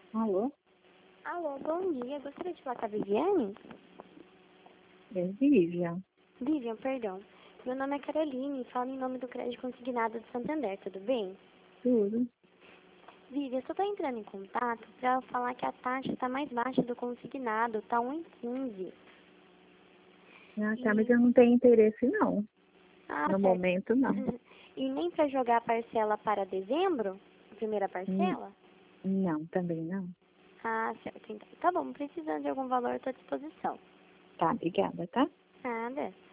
Alô? Alô, bom dia. Gostaria de falar com a Viviane? É Vivian. Vivian, perdão. Meu nome é Caroline, falo em nome do Crédito Consignado de Santander, tudo bem? Tudo. Vivian, eu só estou entrando em contato para falar que a taxa está mais baixa do consignado, está 1,15. Ah, tá, mas E... eu não tenho interesse não. Ah, No certo. momento não. E nem para jogar a parcela para dezembro? A primeira Hum, parcela? Não, também não. Ah, certo, então. Tá bom, precisando de algum valor, estou à disposição. Tá, obrigada, tá? Nada.